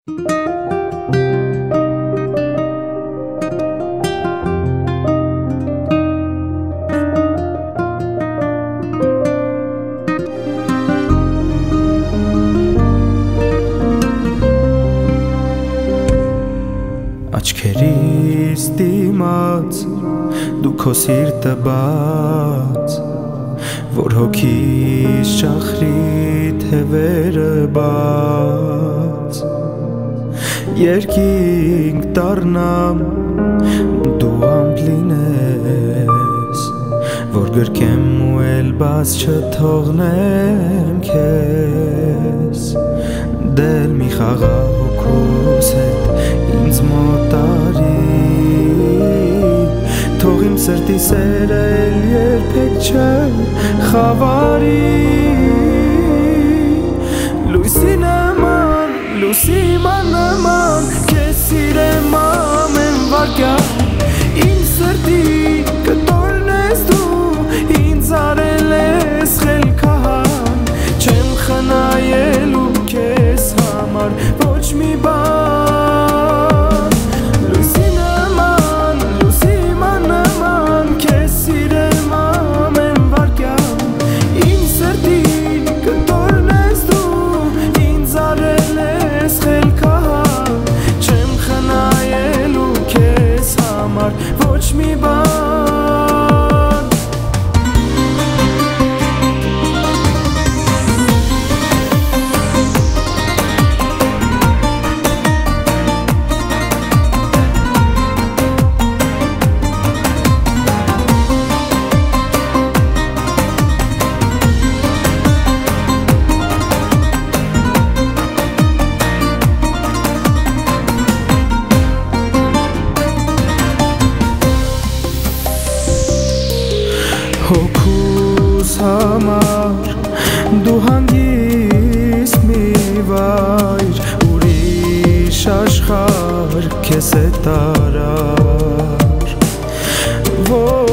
Աչքերիս դիմաց դու քո սիրտը բաց, որ հոգիս շախրի թևերը բաց, երկինք դառնամ դու ամպ լինես, որ գրկեմ ու էլ բաց չթողնեմ քեզ, դել մի խաղա հոգուս հետ ինձ մոտ արի, թող իմ սրտի սերը էլ երբեք չխավարի, լույսի նման քեզ սիրեմ ամեն վարկյան, իմ սրտի կտորն ես դու, ինձ արել ես խելքահան, չեմ խնայելու քեզ համար ոչ մի բան, լույսի նման քեզ սիրեմ ամեն վարկյան, իմ սրտի կտորն ես դու, ինձ արել ես խելքահան, չեմ խնայելու քեզ համար ոչ մի բան. Հոգուս համար դու հանգիստ մի վայր, ուրիշ աշխարհ քեզ հետ արար,